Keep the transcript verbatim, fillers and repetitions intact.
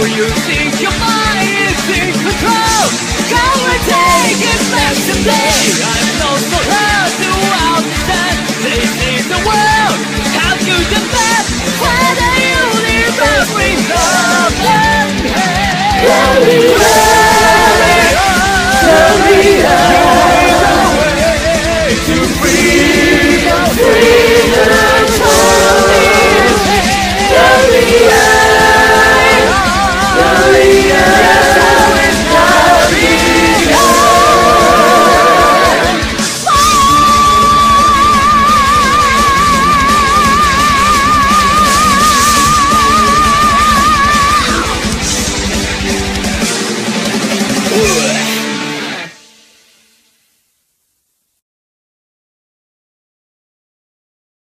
you think your mind is in control? Come and take it back today. I'm not so high.